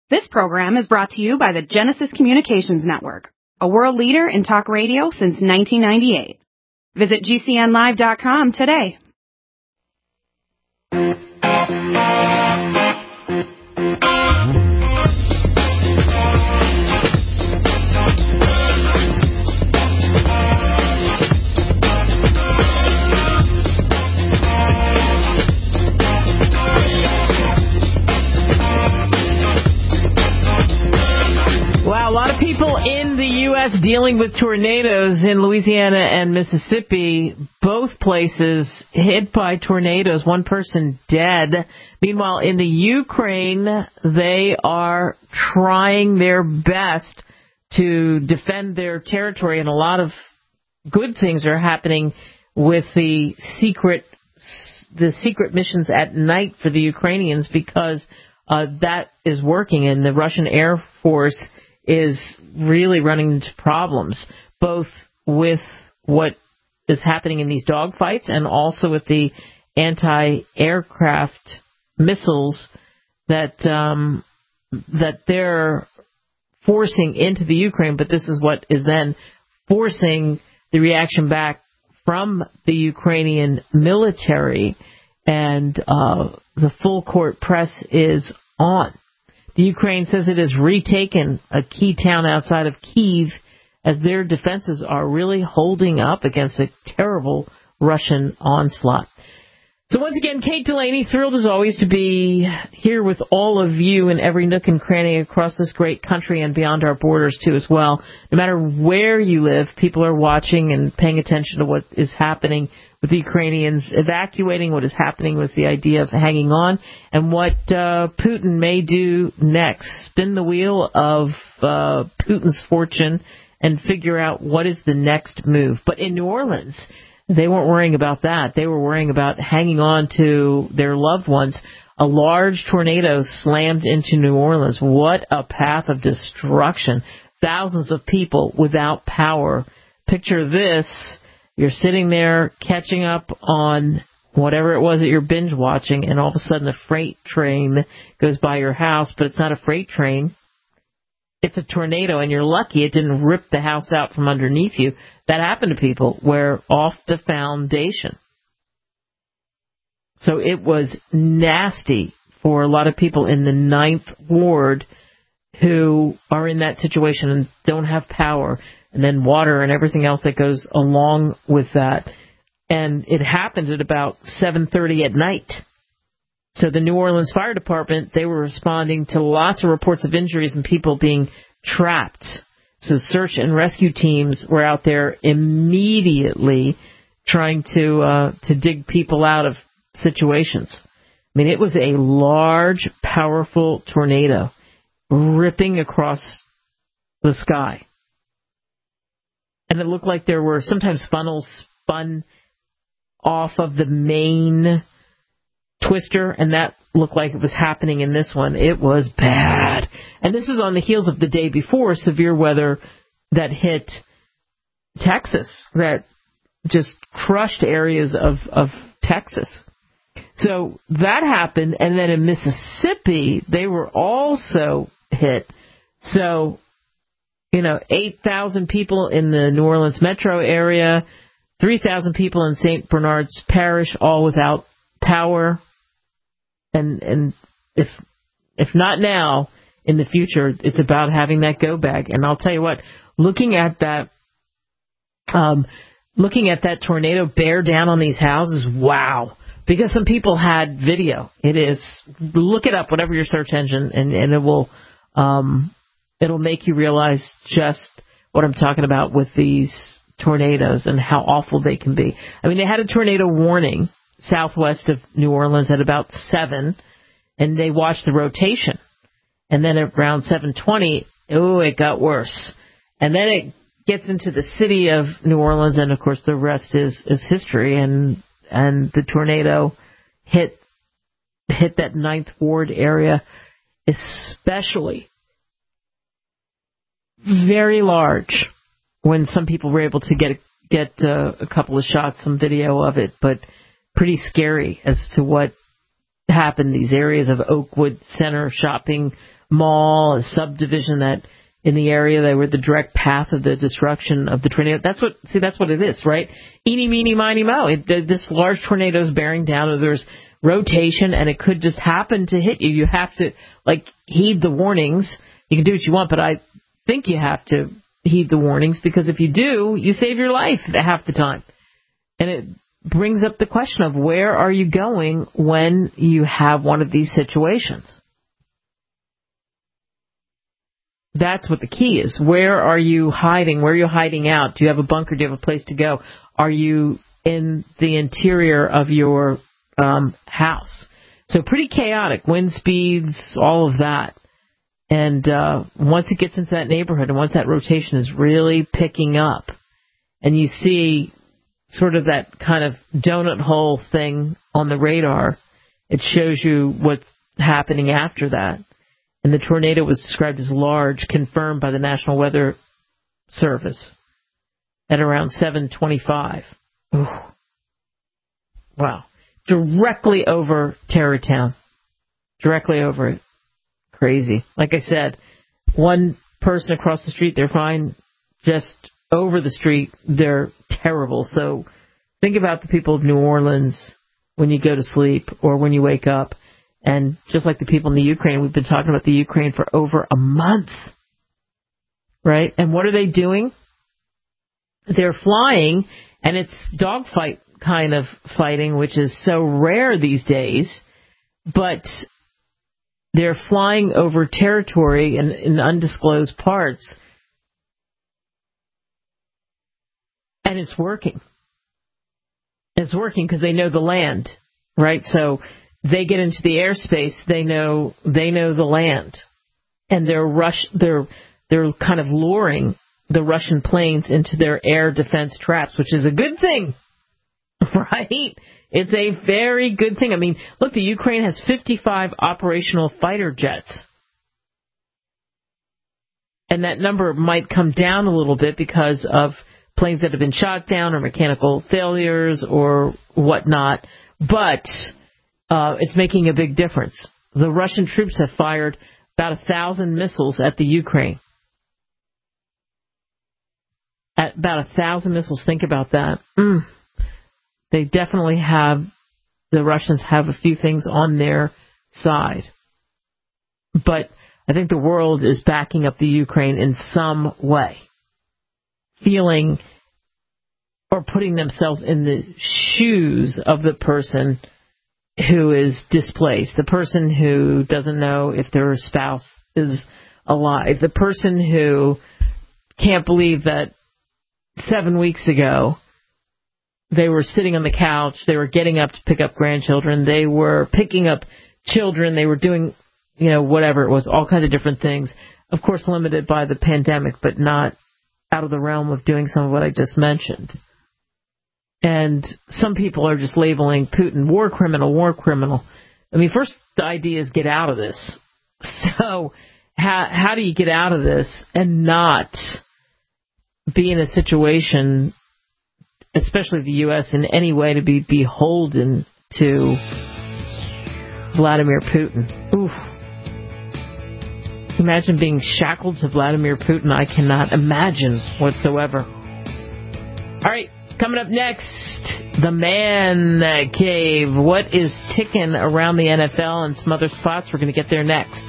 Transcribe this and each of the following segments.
This program is brought to you by the Genesis Communications Network, a world leader in talk radio since 1998. Visit GCNlive.com today. Wow, a lot of people in the U.S. dealing with tornadoes in Louisiana and Mississippi, both places hit by tornadoes, one person dead. Meanwhile, in the Ukraine, they are trying their best to defend their territory, and a lot of good things are happening with the secret missions at night for the Ukrainians because that is working, and the Russian Air Force is really running into problems, both with what is happening in these dogfights and also with the anti-aircraft missiles that they're forcing into the Ukraine. But this is what is then forcing the reaction back from the Ukrainian military, and the full court press is on. The Ukraine says it has retaken a key town outside of Kyiv as their defenses are really holding up against a terrible Russian onslaught. So once again, Kate Delaney, thrilled as always to be here with all of you in every nook and cranny across this great country and beyond our borders too as well. No matter where you live, people are watching and paying attention to what is happening with the Ukrainians evacuating, what is happening with the idea of hanging on, and what Putin may do next. Spin the wheel of Putin's fortune and figure out what is the next move. But in New Orleans, they weren't worrying about that. They were worrying about hanging on to their loved ones. A large tornado slammed into New Orleans. What a path of destruction. Thousands of people without power. Picture this. You're sitting there catching up on whatever it was that you're binge watching, and all of a sudden a freight train goes by your house, but it's not a freight train. It's a tornado, and you're lucky it didn't rip the house out from underneath you. That happened to people where off the foundation. So it was nasty for a lot of people in the 9th Ward who are in that situation and don't have power, and then water and everything else that goes along with that. And it happened at about 7:30 at night. So the New Orleans Fire Department, they were responding to lots of reports of injuries and people being trapped. So search and rescue teams were out there immediately trying to dig people out of situations. I mean, it was a large, powerful tornado ripping across the sky. And it looked like there were sometimes funnels spun off of the main twister, and that looked like it was happening in this one. It was bad. And this is on the heels of the day before severe weather that hit Texas, that just crushed areas of Texas. So that happened, and then in Mississippi, they were also hit. So, 8,000 people in the New Orleans metro area, 3,000 people in St. Bernard's Parish, all without power. And if not now, in the future, it's about having that go bag. And I'll tell you what, looking at that tornado bear down on these houses, wow. Because some people had video. Look it up, whatever your search engine, and it will, it'll make you realize just what I'm talking about with these tornadoes and how awful they can be. I mean, they had a tornado warning southwest of New Orleans at about 7, and they watched the rotation. And then at around 7:20, it got worse. And then it gets into the city of New Orleans, and of course the rest is history. And the tornado hit that 9th Ward area, especially very large, when some people were able to get a couple of shots, some video of it, but pretty scary as to what happened. These areas of Oakwood Center Shopping Mall, a subdivision that in the area they were the direct path of the destruction of the tornado. That's what it is, right? Eeny, meeny, miny, mo. This large tornado is bearing down, or there's rotation, and it could just happen to hit you. You have to, heed the warnings. You can do what you want, but I think you have to heed the warnings, because if you do, you save your life half the time. And it brings up the question of where are you going when you have one of these situations? That's what the key is. Where are you hiding? Where are you hiding out? Do you have a bunker? Do you have a place to go? Are you in the interior of your house? So pretty chaotic. Wind speeds, all of that. And once it gets into that neighborhood, and once that rotation is really picking up, and you see sort of that kind of donut hole thing on the radar, it shows you what's happening after that. And the tornado was described as large, confirmed by the National Weather Service at around 7:25. Ooh. Wow. Directly over Tarrytown. Directly over it. Crazy. Like I said, one person across the street, they're fine. Just over the street, they're terrible. So think about the people of New Orleans when you go to sleep or when you wake up. And just like the people in the Ukraine, we've been talking about the Ukraine for over a month, right? And what are they doing? They're flying, and it's dogfight kind of fighting, which is so rare these days, but they're flying over territory in undisclosed parts, and it's working. It's working because they know the land, right? So they get into the airspace, they know the land, and they're kind of luring the Russian planes into their air defense traps, which is a good thing, right? It's a very good thing. I mean, look, the Ukraine has 55 operational fighter jets, and that number might come down a little bit because of planes that have been shot down or mechanical failures or whatnot, but it's making a big difference. The Russian troops have fired about 1,000 missiles at the Ukraine. At about 1,000 missiles, think about that. They definitely have, the Russians have a few things on their side. But I think the world is backing up the Ukraine in some way, feeling or putting themselves in the shoes of the person who is displaced, the person who doesn't know if their spouse is alive, the person who can't believe that 7 weeks ago they were sitting on the couch, they were getting up to pick up grandchildren, they were picking up children, they were doing, whatever it was, all kinds of different things, of course limited by the pandemic, but not out of the realm of doing some of what I just mentioned. And some people are just labeling Putin war criminal. I mean, first the idea is get out of this. So how do you get out of this and not be in a situation, especially the U.S., in any way to be beholden to Vladimir Putin? Oof. Imagine being shackled to Vladimir Putin. I cannot imagine whatsoever. All right. Coming up next, the Man Cave. What is ticking around the NFL and some other spots? We're going to get there next.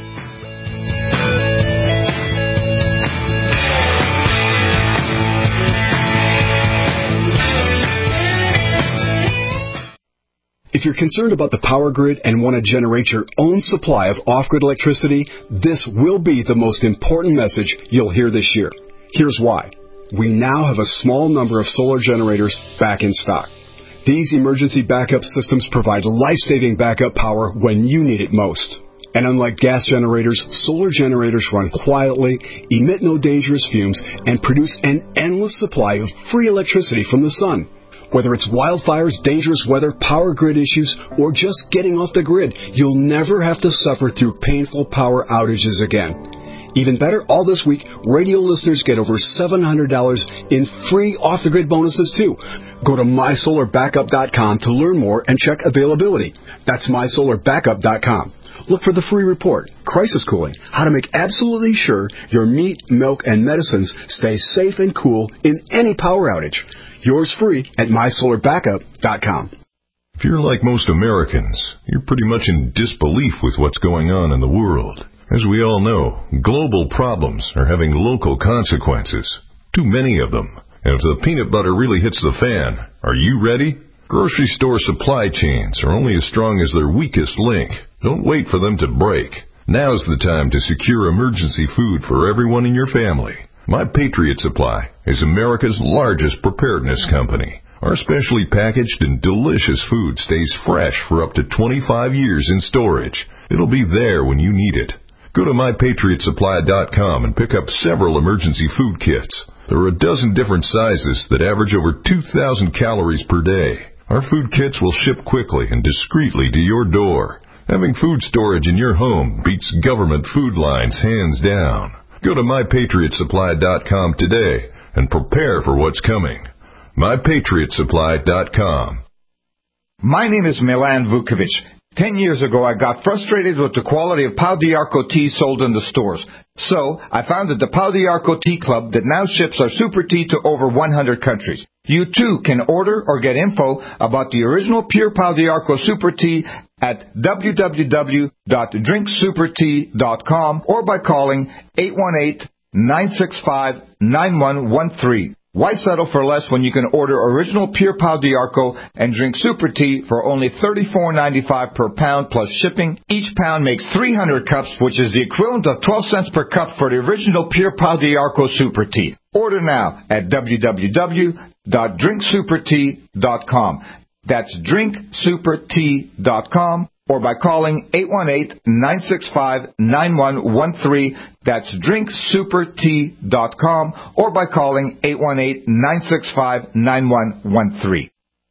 If you're concerned about the power grid and want to generate your own supply of off-grid electricity, this will be the most important message you'll hear this year. Here's why. We now have a small number of solar generators back in stock. These emergency backup systems provide life-saving backup power when you need it most. And unlike gas generators, solar generators run quietly, emit no dangerous fumes, and produce an endless supply of free electricity from the sun. Whether it's wildfires, dangerous weather, power grid issues, or just getting off the grid, you'll never have to suffer through painful power outages again. Even better, all this week, radio listeners get over $700 in free off-the-grid bonuses, too. Go to MySolarBackup.com to learn more and check availability. That's MySolarBackup.com. Look for the free report, Crisis Cooling, how to make absolutely sure your meat, milk, and medicines stay safe and cool in any power outage. Yours free at MySolarBackup.com. If you're like most Americans, you're pretty much in disbelief with what's going on in the world. As we all know, global problems are having local consequences. Too many of them. And if the peanut butter really hits the fan, are you ready? Grocery store supply chains are only as strong as their weakest link. Don't wait for them to break. Now's the time to secure emergency food for everyone in your family. My Patriot Supply is America's largest preparedness company. Our specially packaged and delicious food stays fresh for up to 25 years in storage. It'll be there when you need it. Go to MyPatriotSupply.com and pick up several emergency food kits. There are a dozen different sizes that average over 2,000 calories per day. Our food kits will ship quickly and discreetly to your door. Having food storage in your home beats government food lines hands down. Go to MyPatriotSupply.com today and prepare for what's coming. MyPatriotSupply.com. My name is Milan Vukovic. 10 years ago, I got frustrated with the quality of Pau d'Arco tea sold in the stores. So, I founded the Pau d'Arco Tea Club that now ships our super tea to over 100 countries. You too can order or get info about the original pure Pau d'Arco super tea at www.drinksupertea.com or by calling 818-965-9113. Why settle for less when you can order original pure Pau d'Arco and drink super tea for only $34.95 per pound plus shipping? Each pound makes 300 cups, which is the equivalent of 12 cents per cup for the original pure Pau d'Arco super tea. Order now at www.drinksupertea.com. That's drinksupertea.com or by calling 818-965-9113. That's drinksupertea.com or by calling 818-965-9113.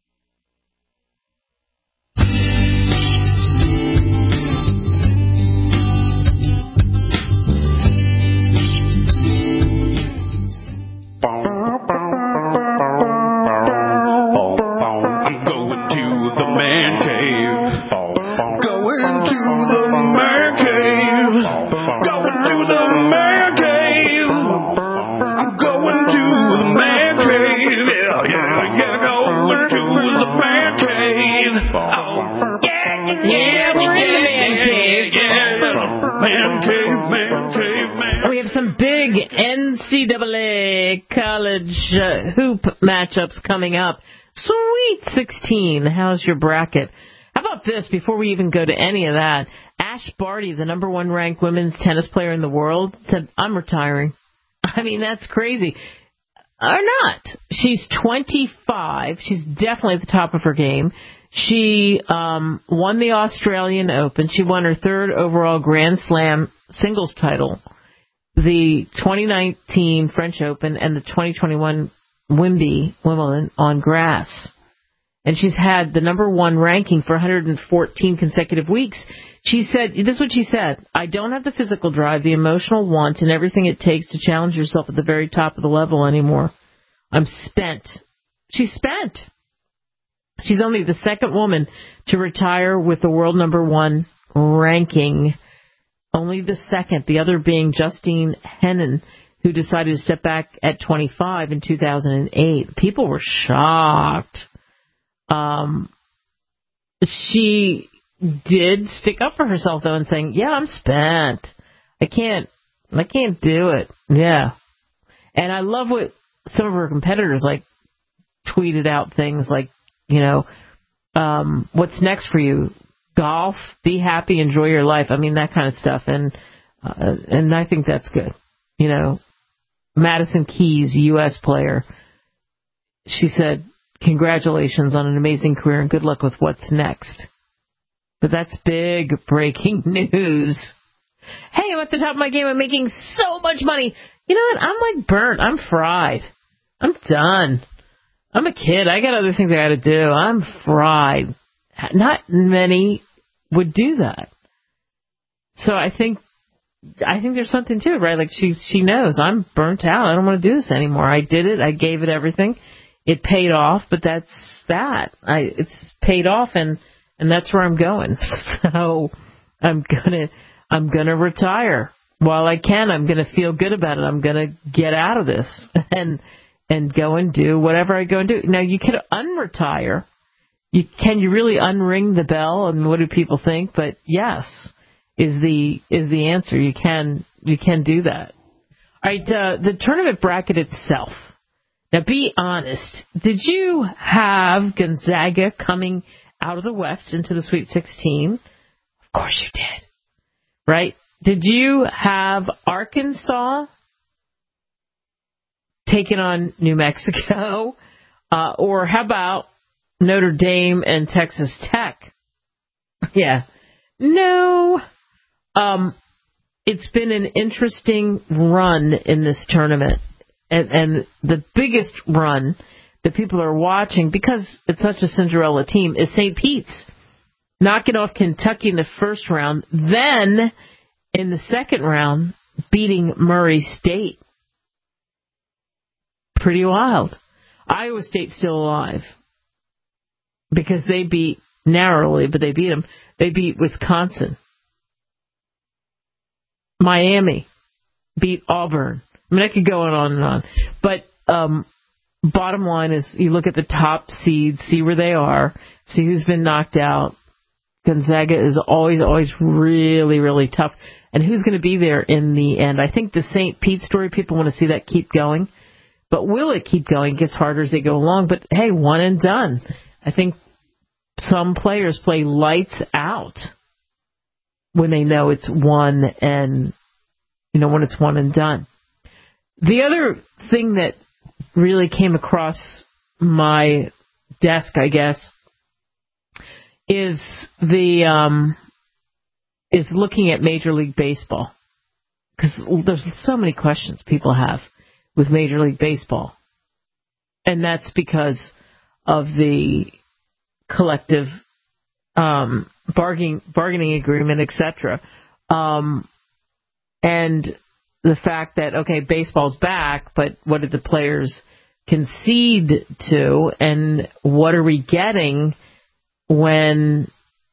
We have some big NCAA college hoop matchups coming up. Sweet 16. How's your bracket? How about this, before we even go to any of that? Ash Barty, the number one ranked women's tennis player in the world, said, I'm retiring. I mean, that's crazy. Or not. She's 25. She's definitely at the top of her game. She won the Australian Open. She won her third overall Grand Slam singles title, the 2019 French Open, and the 2021 Wimbledon on grass. And she's had the number one ranking for 114 consecutive weeks. She said, this is what she said, I don't have the physical drive, the emotional want, and everything it takes to challenge yourself at the very top of the level anymore. I'm spent. She's spent. She's only the second woman to retire with the world number one ranking. Only the second, the other being Justine Henin, who decided to step back at 25 in 2008. People were shocked. She did stick up for herself, though, and saying, yeah, I'm spent. I can't do it. Yeah. And I love what some of her competitors, tweeted out things like, what's next for you? Golf, be happy, enjoy your life. I mean, that kind of stuff. And I think that's good. Madison Keys, U.S. player, she said, congratulations on an amazing career and good luck with what's next. But that's big breaking news. Hey, I'm at the top of my game. I'm making so much money. You know what? I'm burnt. I'm fried. I'm done. I'm a kid. I got other things I got to do. I'm fried. Not many would do that. So I think I think there's something to it, right? Like she knows I'm burnt out. I don't want to do this anymore. I did it. I gave it everything. It paid off, but that's that. It's paid off, and that's where I'm going. So I'm gonna retire while I can. I'm gonna feel good about it. I'm gonna get out of this and go and do whatever I go and do. Now you could unretire. Can you really unring the bell? And what do people think? But yes, is the answer. You can do that. All right, the tournament bracket itself. Now, be honest. Did you have Gonzaga coming out of the West into the Sweet 16? Of course you did. Right? Did you have Arkansas taking on New Mexico? Or how about Notre Dame and Texas Tech? Yeah. No. It's been an interesting run in this tournament. And the biggest run that people are watching, because it's such a Cinderella team, is St. Pete's. Knocking off Kentucky in the first round, then in the second round, beating Murray State. Pretty wild. Iowa State's still alive because they beat narrowly, but they beat them. They beat Wisconsin. Miami beat Auburn. I mean, I could go on and on. But bottom line is you look at the top seeds, see where they are, see who's been knocked out. Gonzaga is always really, really tough. And who's going to be there in the end? I think the St. Pete story, people want to see that keep going. But will it keep going? It gets harder as they go along. But, hey, one and done. I think some players play lights out when they know it's one and, when it's one and done. The other thing that really came across my desk, I guess, is is looking at Major League Baseball, because there's so many questions people have with Major League Baseball, and that's because of the collective bargaining agreement, etc. And the fact that, okay, baseball's back, but what did the players concede to, and what are we getting when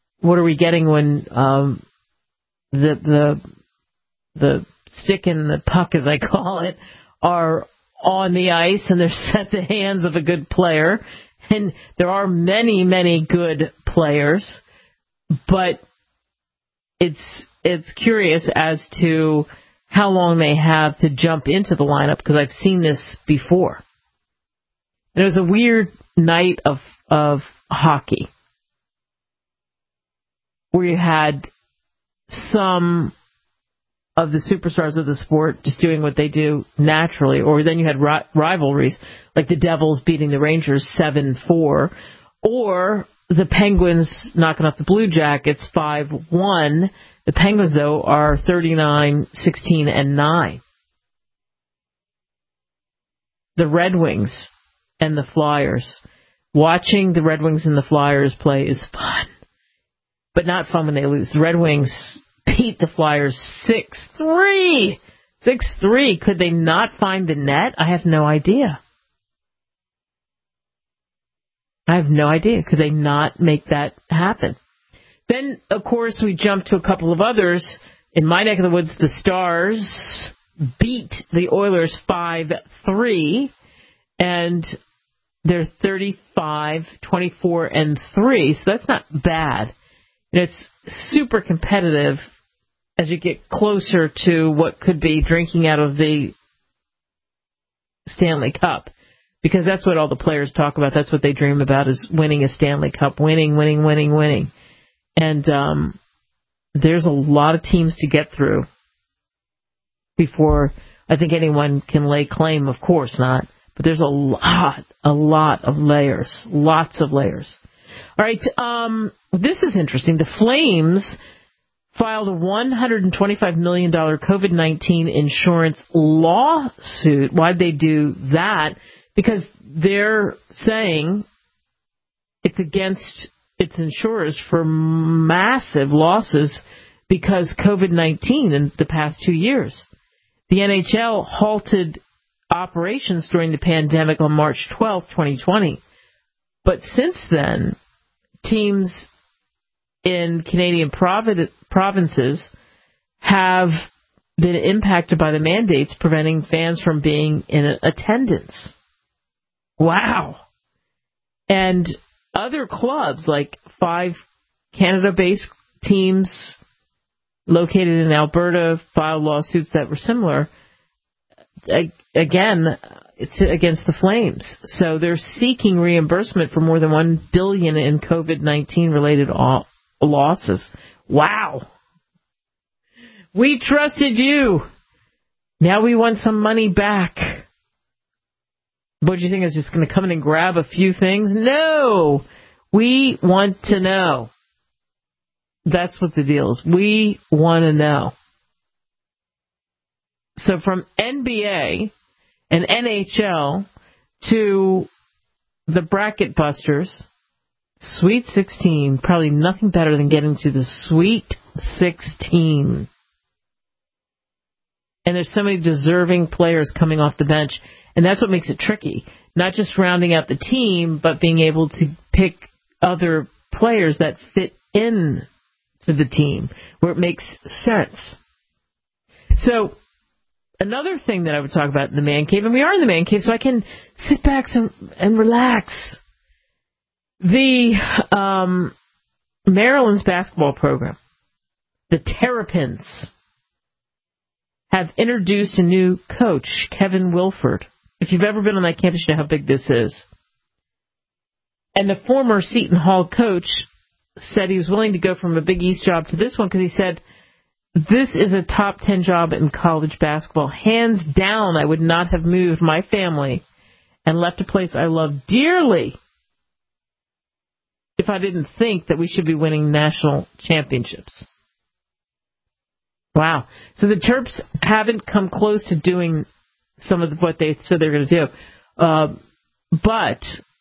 the stick and the puck, as I call it, are on the ice and they're set the hands of a good player, and there are many, many good players, but it's curious as to how long they have to jump into the lineup, because I've seen this before. And it was a weird night of hockey where you had some of the superstars of the sport just doing what they do naturally, or then you had rivalries, like the Devils beating the Rangers 7-4, or the Penguins knocking off the Blue Jackets 5-1. The Penguins, though, are 39-16-9. The Red Wings and the Flyers. Watching the Red Wings and the Flyers play is fun, but not fun when they lose. The Red Wings beat the Flyers 6-3. 6-3. Could they not find the net? I have no idea. Could they not make that happen? Then, of course, we jump to a couple of others. In my neck of the woods, the Stars beat the Oilers 5-3, and they're 35-24-3, so that's not bad. And it's super competitive as you get closer to what could be drinking out of the Stanley Cup, because that's what all the players talk about. That's what they dream about, is winning a Stanley Cup, winning. And there's a lot of teams to get through before I think anyone can lay claim. Of course not. But there's a lot of layers. Lots of layers. All right, this is interesting. The Flames filed a $125 million COVID-19 insurance lawsuit. Why'd they do that? Because they're saying it's against its insurers for massive losses because COVID-19 in the past 2 years. The NHL halted operations during the pandemic on March 12, 2020. But since then, teams in Canadian provinces have been impacted by the mandates preventing fans from being in attendance. Wow. And other clubs, like 5 Canada-based teams located in Alberta, filed lawsuits that were similar. Again, it's against the Flames. So they're seeking reimbursement for more than $1 billion in COVID-19 related losses. Wow. We trusted you. Now we want some money back. What do you think? Is just going to come in and grab a few things? No. We want to know. That's what the deal is. We want to know. So from NBA and NHL to the Bracket Busters, Sweet 16, probably nothing better than getting to the Sweet 16. And there's so many deserving players coming off the bench, and that's what makes it tricky. Not just rounding out the team, but being able to pick other players that fit in to the team, where it makes sense. So, another thing that I would talk about in the man cave, and we are in the man cave, so I can sit back and relax. The Maryland's basketball program, the Terrapins, have introduced a new coach, Kevin Wilford. If you've ever been on that campus, you know how big this is. And the former Seton Hall coach said he was willing to go from a Big East job to this one because he said, this is a top 10 job in college basketball. Hands down, I would not have moved my family and left a place I love dearly if I didn't think that we should be winning national championships. Wow. So the Terps haven't come close to doing some of what they said they were going to do. But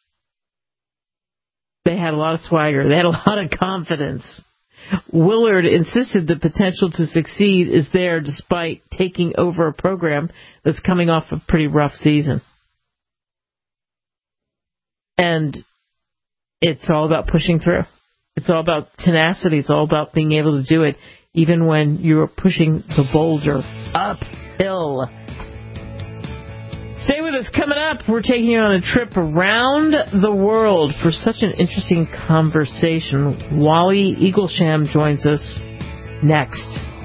they had a lot of swagger. They had a lot of confidence. Willard insisted the potential to succeed is there despite taking over a program that's coming off a pretty rough season. And it's all about pushing through. It's all about tenacity. It's all about being able to do it even when you're pushing the boulder uphill. Stay with us. Coming up, we're taking you on a trip around the world for such an interesting conversation. Wally Eaglesham joins us next.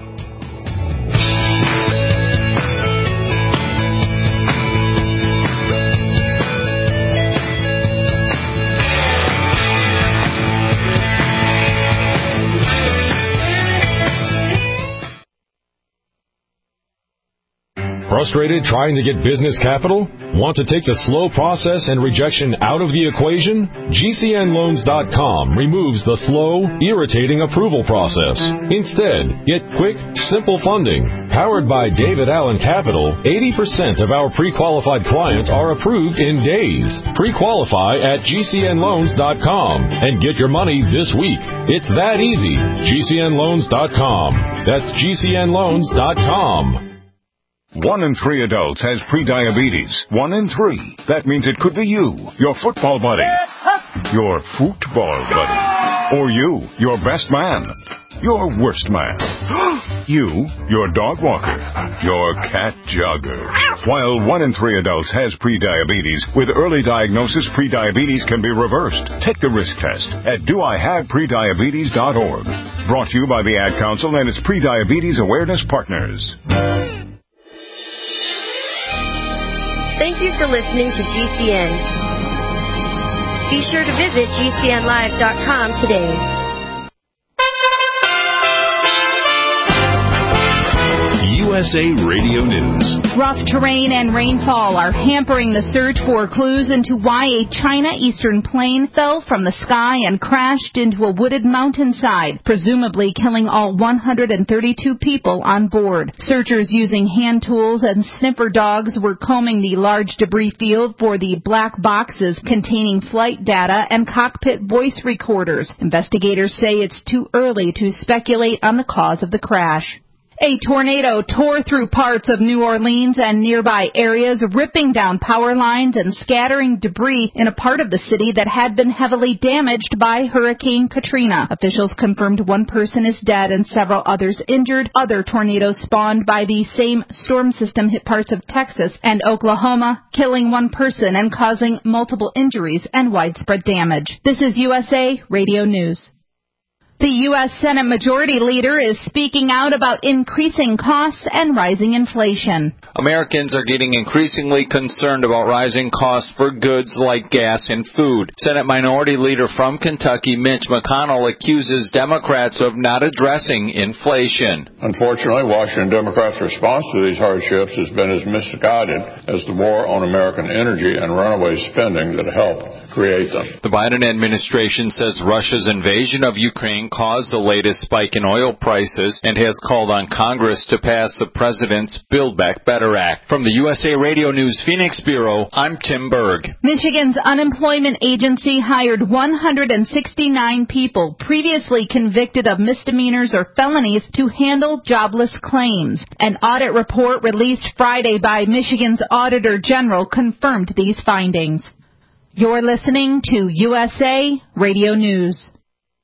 Frustrated trying to get business capital? Want to take the slow process and rejection out of the equation? GCNLoans.com removes the slow, irritating approval process. Instead, get quick, simple funding. Powered by David Allen Capital, 80% of our pre-qualified clients are approved in days. Pre-qualify at GCNLoans.com and get your money this week. It's that easy. GCNLoans.com. That's GCNLoans.com. 1 in 3 adults has prediabetes. 1 in 3. That means it could be you, your football buddy, your football buddy, or you, your best man, your worst man, you, your dog walker, your cat jogger. While 1 in 3 adults has prediabetes, with early diagnosis, prediabetes can be reversed. Take the risk test at doihaveprediabetes.org. Brought to you by the Ad Council and its Prediabetes Awareness Partners. Thank you for listening to GCN. Be sure to visit GCNlive.com today. USA Radio News. Rough terrain and rainfall are hampering the search for clues into why a China Eastern plane fell from the sky and crashed into a wooded mountainside, presumably killing all 132 people on board. Searchers using hand tools and sniffer dogs were combing the large debris field for the black boxes containing flight data and cockpit voice recorders. Investigators say it's too early to speculate on the cause of the crash. A tornado tore through parts of New Orleans and nearby areas, ripping down power lines and scattering debris in a part of the city that had been heavily damaged by Hurricane Katrina. Officials confirmed one person is dead and several others injured. Other tornadoes spawned by the same storm system hit parts of Texas and Oklahoma, killing one person and causing multiple injuries and widespread damage. This is USA Radio News. The U.S. Senate Majority Leader is speaking out about increasing costs and rising inflation. Americans are getting increasingly concerned about rising costs for goods like gas and food. Senate Minority Leader from Kentucky, Mitch McConnell, accuses Democrats of not addressing inflation. Unfortunately, Washington Democrats' response to these hardships has been as misguided as the war on American energy and runaway spending that helped create them. The Biden administration says Russia's invasion of Ukraine caused the latest spike in oil prices and has called on Congress to pass the president's Build Back Better Act. From the USA Radio News Phoenix Bureau, I'm Tim Berg. Michigan's unemployment agency hired 169 people previously convicted of misdemeanors or felonies to handle jobless claims. An audit report released Friday by Michigan's Auditor General confirmed these findings. You're listening to USA Radio News.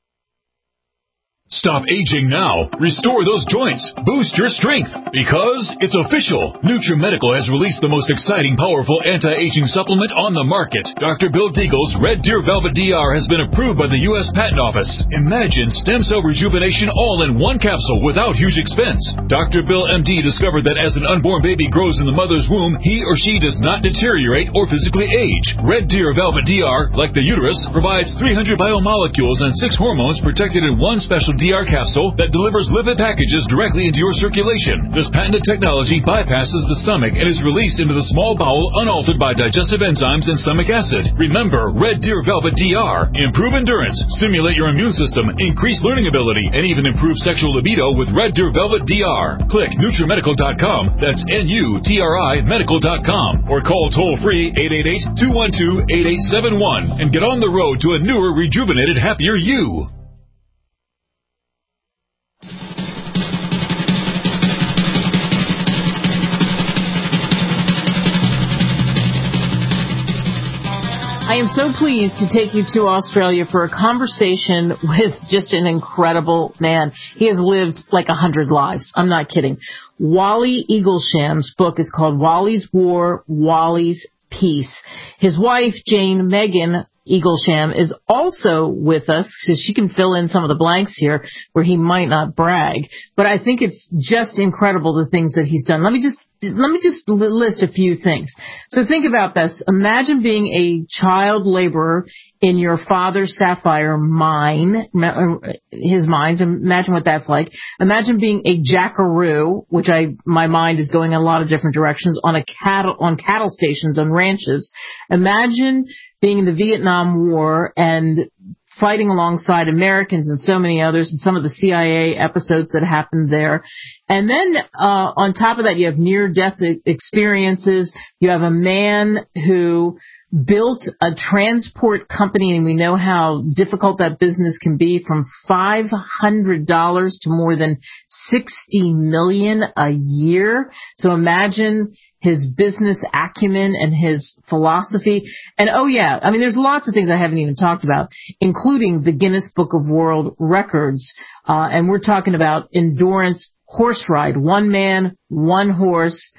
Stop aging now. Restore those joints. Boost your strength. Because it's official. NutriMedical has released the most exciting, powerful anti-aging supplement on the market. Dr. Bill Deagle's Red Deer Velvet DR has been approved by the U.S. Patent Office. Imagine stem cell rejuvenation all in one capsule without huge expense. Dr. Bill MD discovered that as an unborn baby grows in the mother's womb, he or she does not deteriorate or physically age. Red Deer Velvet DR, like the uterus, provides 300 biomolecules and 6 hormones protected in one special DR capsule that delivers lipid packages directly into your circulation. This patented technology bypasses the stomach and is released into the small bowel unaltered by digestive enzymes and stomach acid. Remember, Red Deer Velvet DR. Improve endurance, stimulate your immune system, increase learning ability, and even improve sexual libido with Red Deer Velvet DR. Click NutriMedical.com, that's NUTRI Medical.com, or call toll-free 888-212-8871 and get on the road to a newer, rejuvenated, happier you. I am so pleased to take you to Australia for a conversation with just an incredible man. He has lived like 100 lives. I'm not kidding. Wally Eaglesham's book is called Wally's War, Wally's Peace. His wife, Jane Megan Eaglesham, is also with us because she can fill in some of the blanks here where he might not brag. But I think it's just incredible the things that he's done. Let me just list a few things. So think about this. Imagine being a child laborer in your father's sapphire mine, his mines. Imagine what that's like. Imagine being a jackaroo, which my mind is going in a lot of different directions, on cattle stations, on ranches. Imagine being in the Vietnam War and fighting alongside Americans and so many others, and some of the CIA episodes that happened there. And then on top of that, you have near-death experiences. You have a man who built a transport company, and we know how difficult that business can be, from $500 to more than $60 million a year. So imagine his business acumen and his philosophy. And there's lots of things I haven't even talked about, including the Guinness Book of World Records. And we're talking about endurance horse ride, 1 man, 1 horse,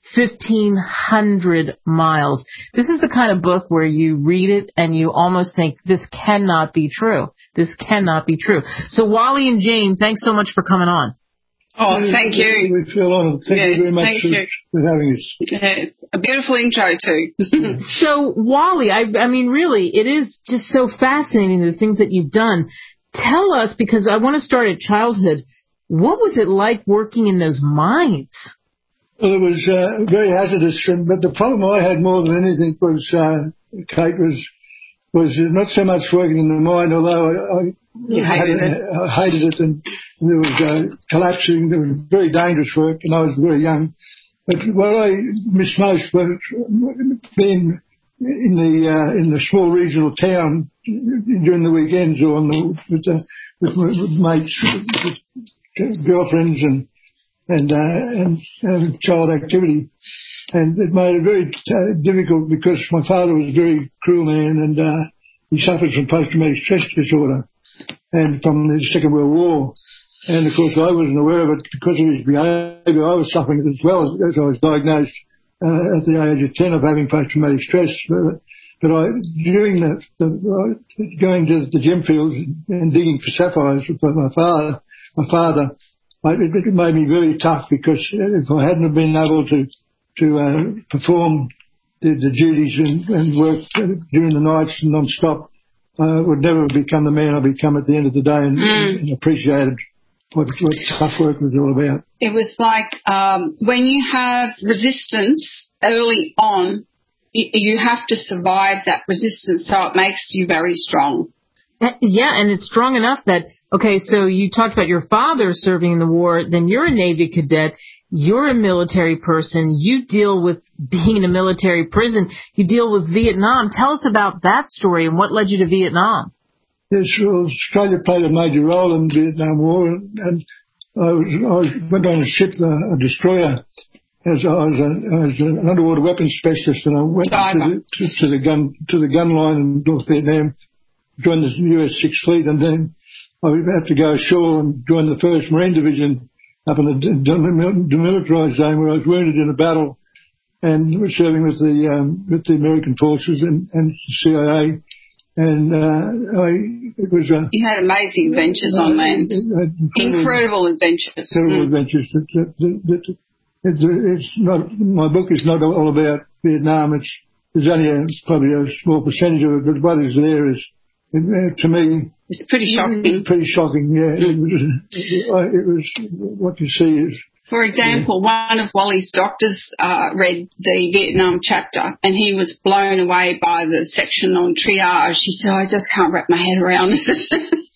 1,500 miles. This is the kind of book where you read it and you almost think, this cannot be true. This cannot be true. So Wally and Jane, thanks so much for coming on. Oh, thank you. We feel honored. Thank you very much for having us. Yes, a beautiful intro too. So, Wally, I mean, really, it is just so fascinating, the things that you've done. Tell us, because I want to start at childhood, what was it like working in those mines? Well, it was very hazardous, but the problem I had more than anything was, Kate, was not so much working in the mine, although I hated it, and there was collapsing. It was very dangerous work, and I was very young. But what I missed most was being in the small regional town during the weekends or with mates, with girlfriends and child activity. And it made it very difficult because my father was a very cruel man, and he suffered from post-traumatic stress disorder and from the Second World War. And, of course, I wasn't aware of it because of his behaviour. I was suffering it as well as I was diagnosed at the age of 10 of having post-traumatic stress. But during going to the gem fields and digging for sapphires with my father, it made me very tough, because if I hadn't been able to perform the duties and work during the nights and non-stop, I would never have become the man I become at the end of the day and appreciated what tough work was all about. It was like when you have resistance early on, you have to survive that resistance, so it makes you very strong. Yeah, and it's strong enough that, okay, so you talked about your father serving in the war, then you're a Navy cadet, you're a military person, you deal with being in a military prison, you deal with Vietnam. Tell us about that story and what led you to Vietnam. Yes, well, Australia played a major role in the Vietnam War, and I went on a ship, a destroyer, as an underwater weapons specialist, and I went to the gun line in North Vietnam, joined the US 6th Fleet, and then I had to go ashore and join the 1st Marine Division up in the demilitarized zone, where I was wounded in a battle and was serving with the American forces and CIA. And it was you had amazing adventures on land, incredible adventures. Terrible adventures. It's not, my book is not all about Vietnam. There's only probably a small percentage of it, but what is there is, to me, it's pretty shocking. Pretty shocking, yeah. It was what you see is. For example, one of Wally's doctors read the Vietnam chapter, and he was blown away by the section on triage. He said, "I just can't wrap my head around this."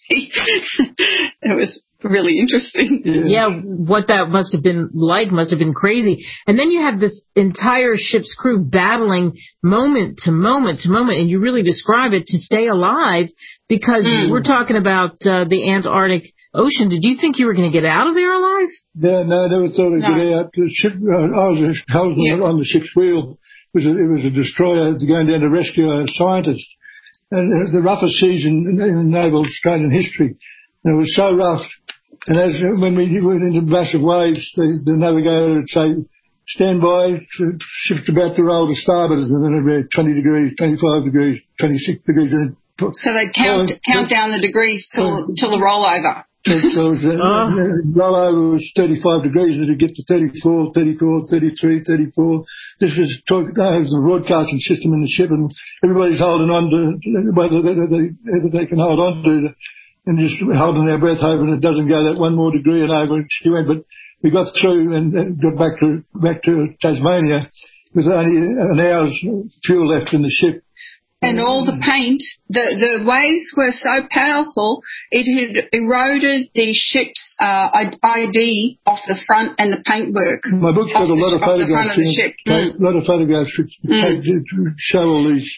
It was really interesting. Yeah, what that must have been like must have been crazy. And then you have this entire ship's crew battling moment to moment to moment, and you really describe it, to stay alive, because we're talking about the Antarctic Ocean. Did you think you were going to get out of there alive? Yeah, no, I never thought I'd get out. The ship, I was on the ship's wheel. It was a destroyer going down to rescue a scientist. And the roughest season in naval Australian history. And it was so rough. And when we went into massive waves, the navigator would say, "Stand by, ship's about to roll to starboard," and then it'd be 20 degrees, 25 degrees, 26 degrees. So they'd count down the degrees till the rollover. So rollover was 35 degrees, and it'd get to 34, 34, 33, 34. This was the broadcasting system in the ship, and everybody's holding on to whether they can hold on to it. And just holding their breath, hoping it doesn't go that one more degree and over. She went, but we got through and got back to Tasmania with only an hour's fuel left in the ship. And all the paint, the waves were so powerful, it had eroded the ship's ID off the front and the paintwork. My book's got a lot of photographs in it. A lot of photographs which show all these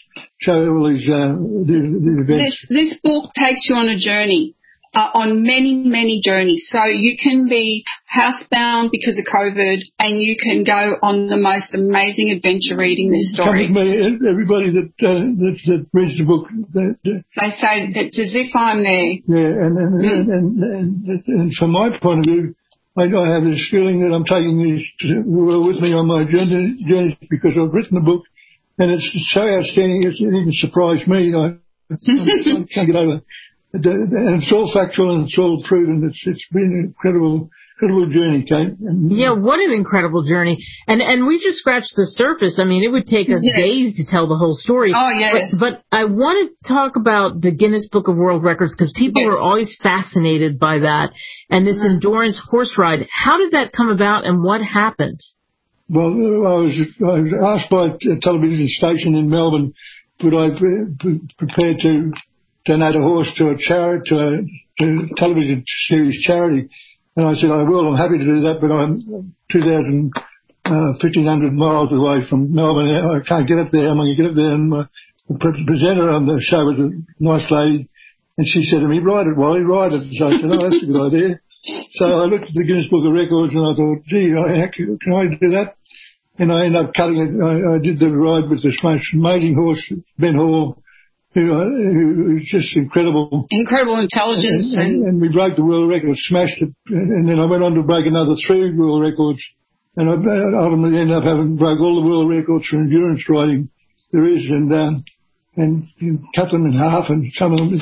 the events. This book takes you on a journey. On many, many journeys. So you can be housebound because of COVID, and you can go on the most amazing adventure reading this story. Come with me, everybody that reads the book. They say it's as if I'm there. Yeah, and from my point of view, I have this feeling that I'm taking these with me on my journey because I've written the book, and it's so outstanding, it even surprised me. I can't get over it. And it's all factual and it's all proven. It's been an incredible journey, Kate. Yeah, what an incredible journey. And we just scratched the surface. I mean, it would take us days to tell the whole story. Oh, yes. But I want to talk about the Guinness Book of World Records, because people are always fascinated by that. And this endurance horse ride, how did that come about and what happened? Well, I was asked by a television station in Melbourne, would I be prepared to donate a horse to a charity, to a television series charity? And I said, I will. I'm happy to do that, but I'm 1,500 miles away from Melbourne. I can't get up there. I'm going to get up there. And the presenter on the show was a nice lady, and she said to me, "Ride it, Wally, ride it." So I said, "Oh, that's a good idea." So I looked at the Guinness Book of Records and I thought, gee, can I do that? And I ended up cutting it. I did the ride with this most amazing horse, Ben Hall, who was just incredible. Incredible intelligence. And we broke the world record, smashed it, and then I went on to break another 3 world records. And I ultimately ended up having broke all the world records for endurance riding there is, and you cut them in half, and some of them,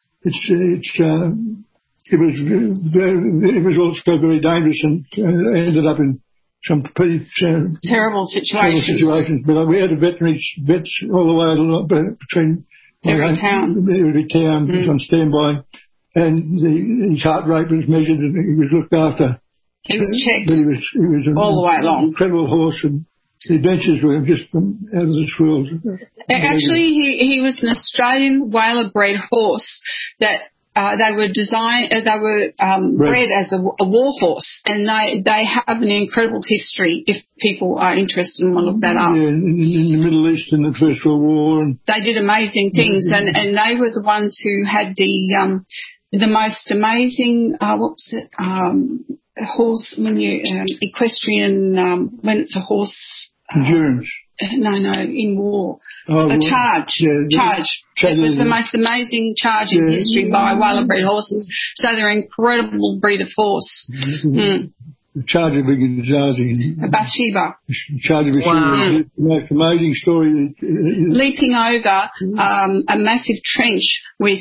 it was also very dangerous, and ended up in some pretty terrible situations. But we had a vets all the way between every town on standby, and his heart rate was measured, and he was looked after. He was checked he was all the way along. Incredible horse, and the adventures were just out of this world. Actually, he was an Australian Whaler bred horse that they were bred as a war horse, and they have an incredible history if people are interested and want to look that up. Yeah, in the Middle East in the First World War. And they did amazing things, and they were the ones who had the most amazing, horse, when you, equestrian, when it's a horse. Endurance. No, in war. A charge. Yeah, It was the most amazing charge in history by Whaler bred horses. So they're an incredible breed of horse. The charge of a Bathsheba. Charge of the most amazing story. Leaping over a massive trench with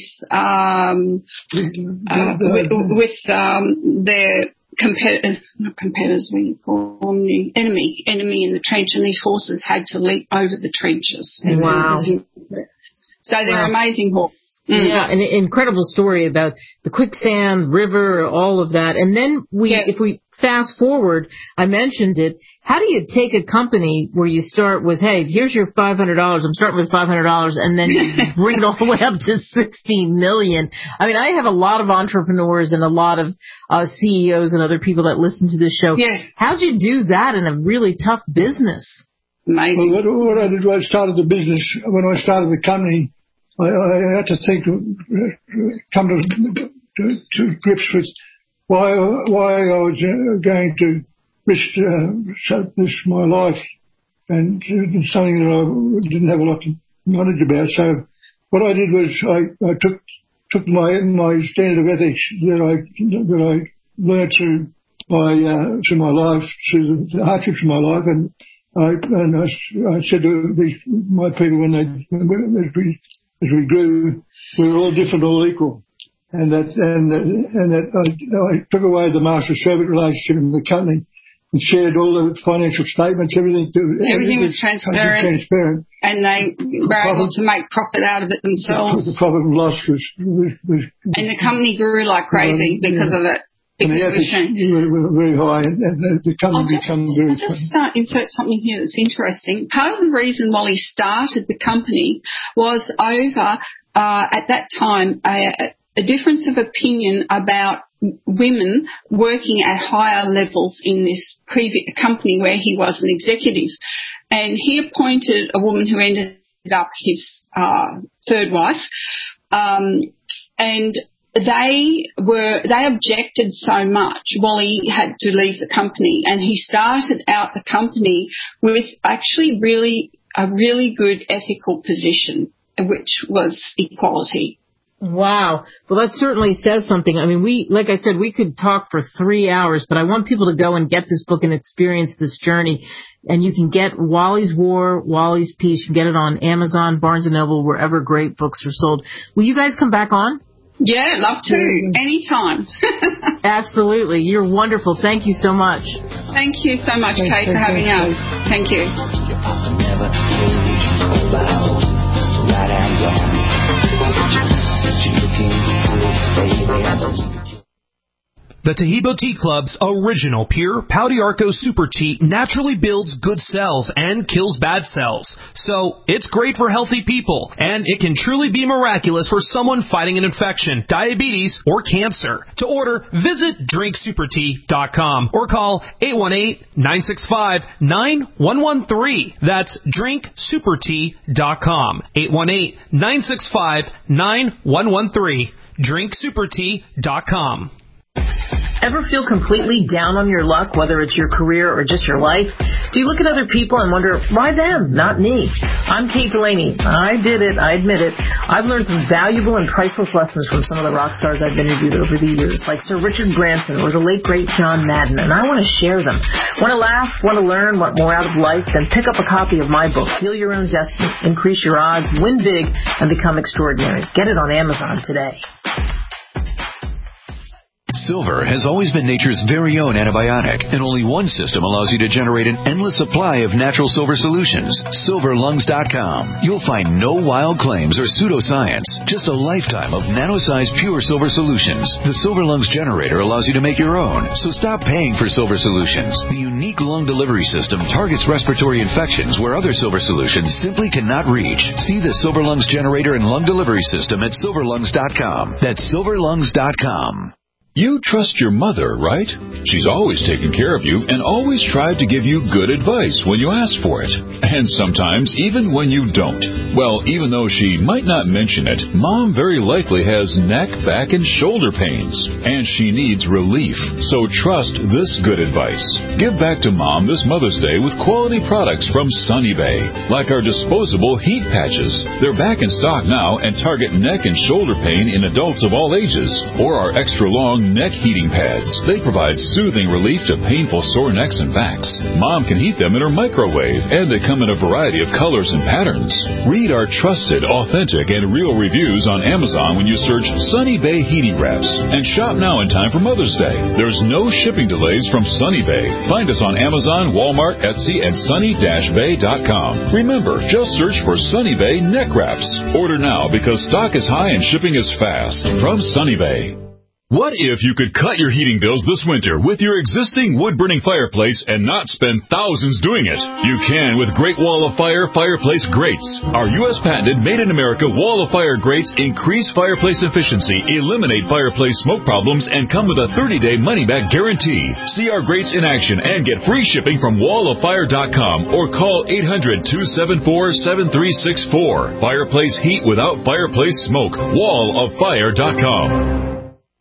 their not competitors, we call them the enemy in the trench, and these horses had to leap over the trenches. Wow. So they're amazing horses. Yeah, an incredible story about the quicksand, river, all of that. And then if we fast forward, I mentioned it, how do you take a company where you start with, hey, here's your $500, I'm starting with $500, and then you bring it all the way up to $16 million? I mean, I have a lot of entrepreneurs and a lot of CEOs and other people that listen to this show. Yes. How'd you do that in a really tough business? Amazing. Well, what I did was I started the business. When I started the company, I had to come to grips with why I was going to risk my life, and something that I didn't have a lot of knowledge about. So what I did was I took my standard of ethics that I learned through my life, through the hardships of my life, and I said to my people as we grew, we were all different, all equal. And that I took away the master-servant relationship in the company and shared all the financial statements, everything. Everything was transparent. And they were able to make profit out of it themselves. The profit and loss was and the company grew like crazy because of it. And the ethics were very high, and the company became very... I'll just insert something here that's interesting. Part of the reason Wally started the company was over, at that time, a difference of opinion about women working at higher levels in this previous company where he was an executive. And he appointed a woman who ended up his third wife, and they objected so much. Wally had to leave the company, and he started out the company with actually a really good ethical position, which was equality. Wow. Well, that certainly says something. I mean, like I said, we could talk for 3 hours, but I want people to go and get this book and experience this journey. And you can get Wally's War, Wally's Peace. You can get it on Amazon, Barnes & Noble, wherever great books are sold. Will you guys come back on? Yeah, love to. Anytime. Absolutely. You're wonderful. Thank you so much. Thank you so much, Kate, for having us. Thank you. The Taheebo Tea Club's original pure Pau d'Arco Super Tea naturally builds good cells and kills bad cells. So it's great for healthy people, and it can truly be miraculous for someone fighting an infection, diabetes, or cancer. To order, visit drinksupertea.com or call 818-965-9113. That's drinksupertea.com. 818-965-9113. drinksupertea.com. Ever feel completely down on your luck, whether it's your career or just your life? Do you look at other people and wonder, why them, not me? I'm Kate Delaney. I did it. I admit it. I've learned some valuable and priceless lessons from some of the rock stars I've interviewed over the years, like Sir Richard Branson or the late, great John Madden, and I want to share them. Want to laugh, want to learn, want more out of life? Then pick up a copy of my book, Heal Your Own Destiny, Increase Your Odds, Win Big, and Become Extraordinary. Get it on Amazon today. Silver has always been nature's very own antibiotic, and only one system allows you to generate an endless supply of natural silver solutions. SilverLungs.com. You'll find no wild claims or pseudoscience, just a lifetime of nano-sized pure silver solutions. The Silver Lungs generator allows you to make your own, so stop paying for silver solutions. The unique lung delivery system targets respiratory infections where other silver solutions simply cannot reach. See the Silver Lungs generator and lung delivery system at SilverLungs.com. That's SilverLungs.com. You trust your mother, right? She's always taken care of you and always tried to give you good advice when you ask for it. And sometimes even when you don't. Well, even though she might not mention it, Mom very likely has neck, back, and shoulder pains. And she needs relief. So trust this good advice. Give back to Mom this Mother's Day with quality products from Sunny Bay. Like our disposable heat patches. They're back in stock now and target neck and shoulder pain in adults of all ages. Or our extra long neck heating pads. They provide soothing relief to painful sore necks and backs. Mom can heat them in her microwave, and they come in a variety of colors and patterns. Read our trusted, authentic, and real reviews on Amazon when you search Sunny Bay Heating Wraps. And shop now in time for Mother's Day. There's no shipping delays from Sunny Bay. Find us on Amazon, Walmart, Etsy, and sunny-bay.com. Remember, just search for Sunny Bay Neck Wraps. Order now because stock is high and shipping is fast. From Sunny Bay. What if you could cut your heating bills this winter with your existing wood-burning fireplace and not spend thousands doing it? You can with Great Wall of Fire fireplace grates. Our U.S. patented made-in-America Wall of Fire grates increase fireplace efficiency, eliminate fireplace smoke problems, and come with a 30-day money-back guarantee. See our grates in action and get free shipping from walloffire.com or call 800-274-7364. Fireplace heat without fireplace smoke. walloffire.com.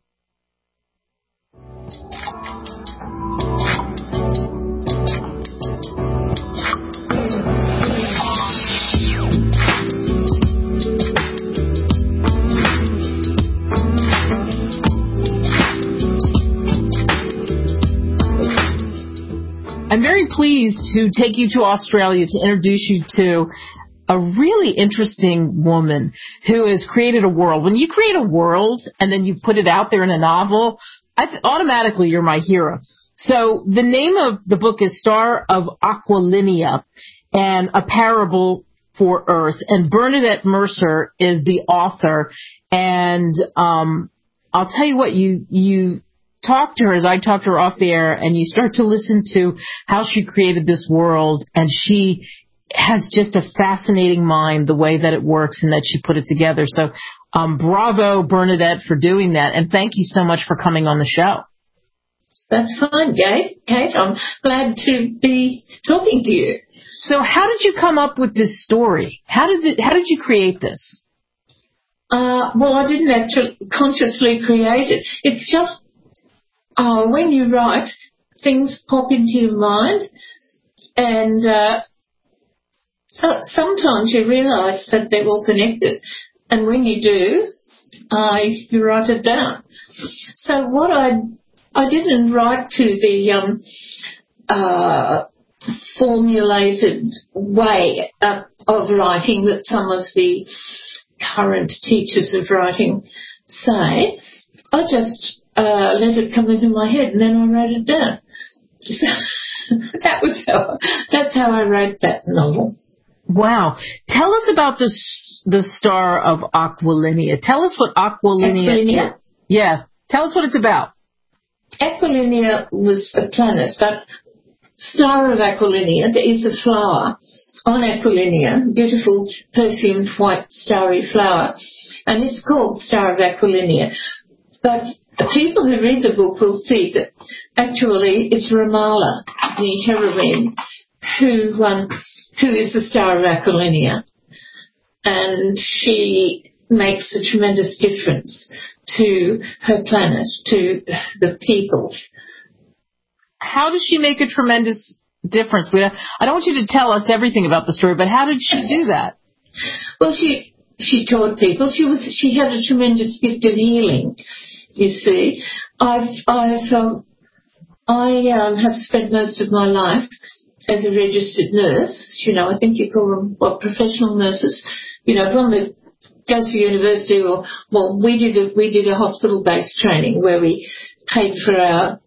I'm very pleased to take you to Australia to introduce you to a really interesting woman who has created a world. When you create a world and then you put it out there in a novel, automatically you're my hero. So the name of the book is Star of Aquilinia and A Parable for Earth. And Bernadette Mercer is the author. And I'll tell you what, you talk to her as I talked to her off the air, and you start to listen to how she created this world, and she has just a fascinating mind, the way that it works and that she put it together. So bravo, Bernadette, for doing that, and thank you so much for coming on the show. That's fine, Kate. I'm glad to be talking to you. So how did you come up with this story? How did you create this? Well, I didn't actually consciously create it. It's just when you write, things pop into your mind, and so sometimes you realise that they're all connected, and when you do, you write it down. So what I didn't write to the formulated way of writing that some of the current teachers of writing say. I just let it come into my head, and then I wrote it down. So that's how I wrote that novel. Wow. Tell us about the Star of Aquilinia. Tell us what Aquilinia is. Yeah. Tell us what it's about. Aquilinea was a planet, but Star of Aquilinea, there is a flower on Aquilinea, beautiful perfumed white starry flower, and it's called Star of Aquilinea. But the people who read the book will see that actually it's Ramallah, the heroine, who is the Star of Aquilinea, and she makes a tremendous difference to her planet, to the people. How does she make a tremendous difference? I don't want you to tell us everything about the story, but how did she do that? Well, she taught people. She had a tremendous gift of healing. You see, I have spent most of my life as a registered nurse. You know, I think you call them professional nurses. You know, one that goes to university, we did a hospital-based training where we paid for our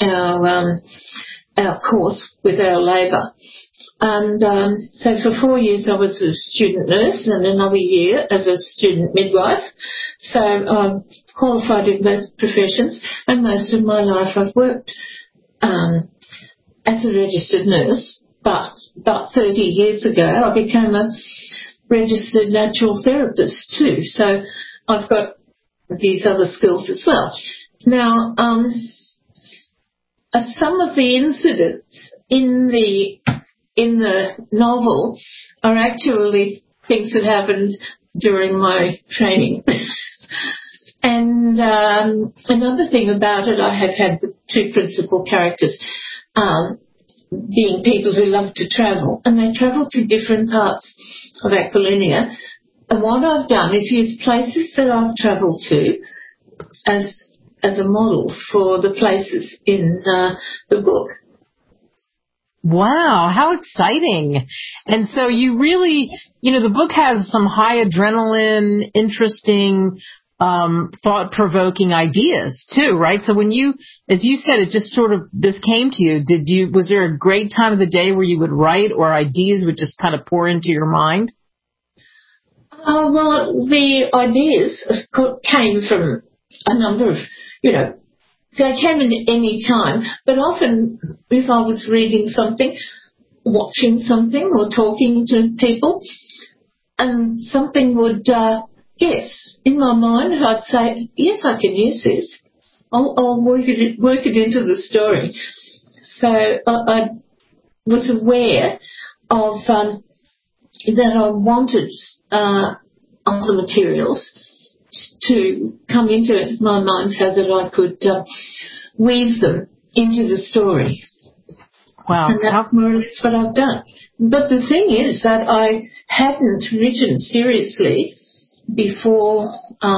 course with our labour. And so for 4 years I was a student nurse and another year as a student midwife. So I'm qualified in both professions, and most of my life I've worked as a registered nurse. But about 30 years ago I became a registered natural therapist too. So I've got these other skills as well. Now, some of the incidents in the novel are actually things that happened during my training. And another thing about it, I have had the two principal characters being people who love to travel, and they travel to different parts of Aquilinea. And what I've done is use places that I've travelled to as a model for the places in the book. Wow, how exciting. And so you really, the book has some high adrenaline, interesting, thought-provoking ideas too, right? So when as you said, it just sort of, this came to you, was there a great time of the day where you would write or ideas would just kind of pour into your mind? Well, the ideas came from a number of, they came in any time, but often if I was reading something, watching something or talking to people, and something would, in my mind I'd say, yes, I can use this. I'll work it into the story. So I was aware of that I wanted other materials to come into my mind so that I could weave them into the story. Wow. And that's more or less what I've done. But the thing is that I hadn't written seriously before,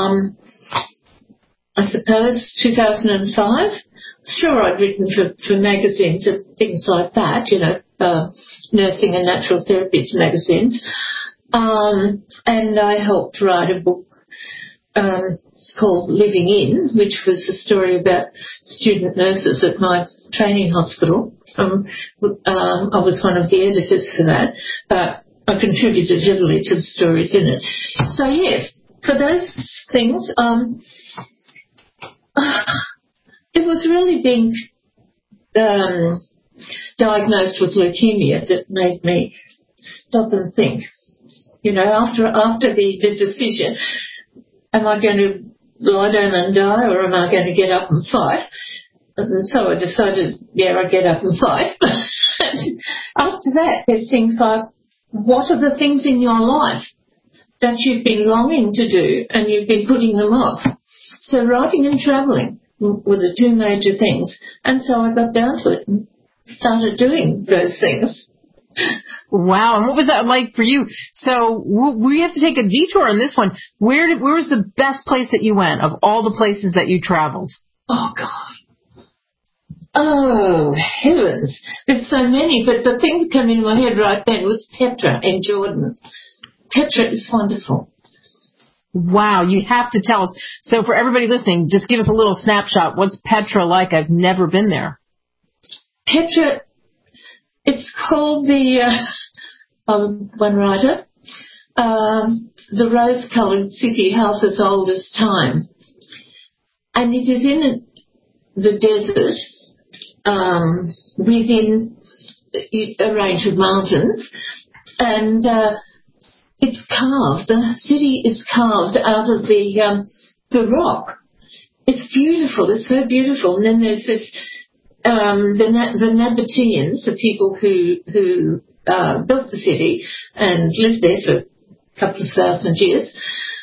I suppose, 2005. Sure, I'd written for magazines and things like that, nursing and natural therapies magazines. And I helped write a book called Living In, which was a story about student nurses at my training hospital. I was one of the editors for that, but I contributed heavily to the stories in it. So yes, for those things, it was really being diagnosed with leukemia that made me stop and think. After the decision, am I going to lie down and die, or am I going to get up and fight? And so I decided, I'd get up and fight. After that, there's things like, what are the things in your life that you've been longing to do and you've been putting them off? So writing and travelling were the two major things. And so I got down to it and started doing those things. Wow, and what was that like for you? So we have to take a detour on this one. Where was the best place that you went of all the places that you traveled? Oh, God. Oh, heavens. There's so many, but the thing that came into my head right then was Petra in Jordan. Petra is wonderful. Wow, you have to tell us. So for everybody listening, just give us a little snapshot. What's Petra like? I've never been there. Petra, it's called one writer, the rose-coloured city half as old as time. And it is in the desert within a range of mountains, and it's carved. The city is carved out of the rock. It's beautiful. It's so beautiful. And then there's this the Nabateans, the people who built the city and lived there for a couple of thousand years.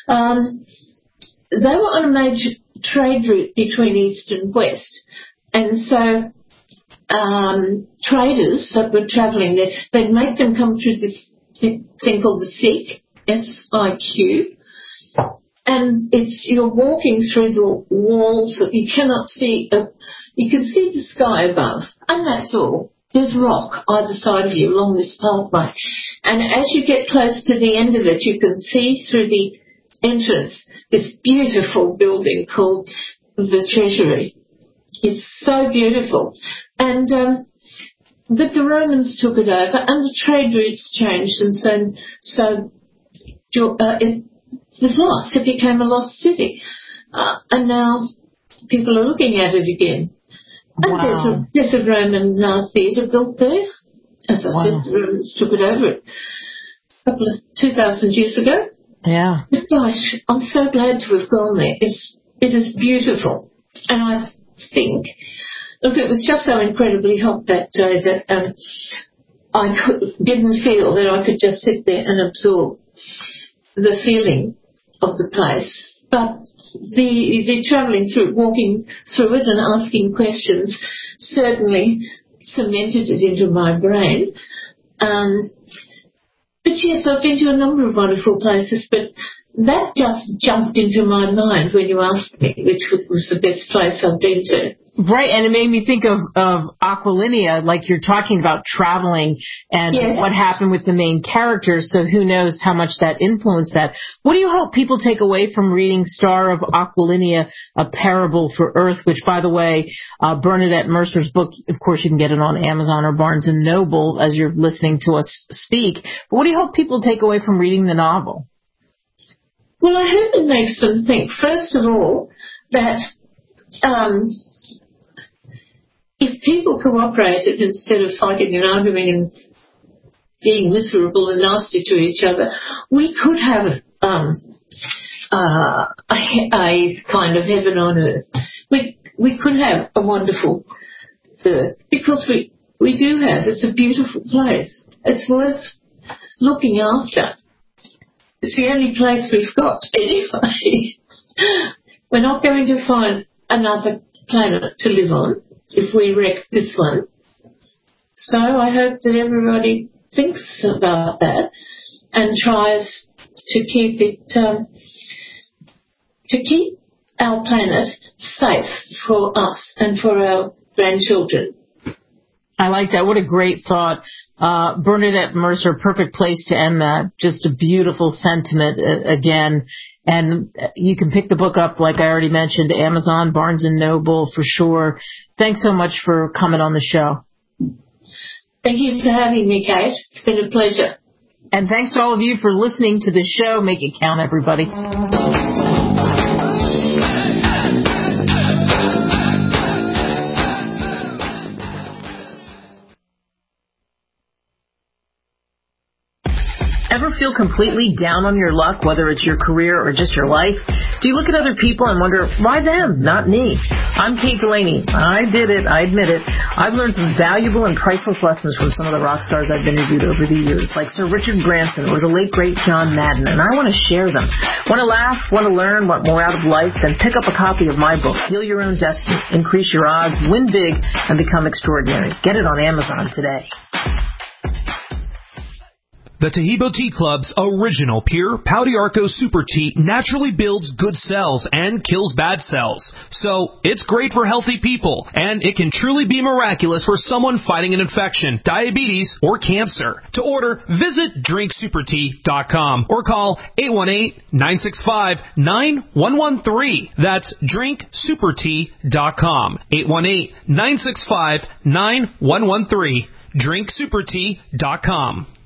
They were on a major trade route between east and west, and so traders that were travelling there, they'd make them come through this thing called the Siq, S-I-Q, and you're walking through the walls that you cannot see. You can see the sky above, and that's all. There's rock either side of you along this pathway, and as you get close to the end of it, you can see through the entrance this beautiful building called the Treasury. It's so beautiful. And but the Romans took it over, and the trade routes changed, and so it was lost. It became a lost city. And now people are looking at it again. And Wow. there's a Roman theatre built there. As I said, the Romans took it over a couple of 2,000 years ago. Yeah. But gosh, I'm so glad to have gone there. It is beautiful. And I think, look, it was just so incredibly hot that day that I didn't feel that I could just sit there and absorb the feeling of the place. But the travelling through, walking through it and asking questions certainly cemented it into my brain. But yes, I've been to a number of wonderful places, but that just jumped into my mind when you asked me which was the best place I've been to. Right, and it made me think of Aquilinea, like you're talking about traveling and what happened with the main characters, so who knows how much that influenced that. What do you hope people take away from reading Star of Aquilinea, A Parable for Earth, which, by the way, Bernadette Mercer's book, of course, you can get it on Amazon or Barnes & Noble as you're listening to us speak. But what do you hope people take away from reading the novel? Well, I hope it makes them think, first of all, that if people cooperated instead of fighting and arguing and being miserable and nasty to each other, we could have a kind of heaven on earth. We could have a wonderful earth, because we do have. It's a beautiful place. It's worth looking after. It's the only place we've got anyway. We're not going to find another planet to live on if we wreck this one. So I hope that everybody thinks about that and tries to keep it, to keep our planet safe for us and for our grandchildren. I like that. What a great thought. Bernadette Mercer, perfect place to end that. Just a beautiful sentiment again. And you can pick the book up, like I already mentioned, Amazon, Barnes & Noble for sure. Thanks so much for coming on the show. Thank you for having me, Kate. It's been a pleasure. And thanks to all of you for listening to the show. Make it count, everybody. Ever feel completely down on your luck, whether it's your career or just your life? Do you look at other people and wonder, why them, not me? I'm Kate Delaney. I did it. I admit it. I've learned some valuable and priceless lessons from some of the rock stars I've interviewed over the years, like Sir Richard Branson or the late, great John Madden, and I want to share them. Want to laugh, want to learn, want more out of life? Then pick up a copy of my book, Heal Your Own Destiny, Increase Your Odds, Win Big, and Become Extraordinary. Get it on Amazon today. The Taheebo Tea Club's original pure Pau d'Arco Super Tea naturally builds good cells and kills bad cells. So, it's great for healthy people, and it can truly be miraculous for someone fighting an infection, diabetes, or cancer. To order, visit drinksupertea.com or call 818-965-9113. That's drinksupertea.com. 818-965-9113. drinksupertea.com.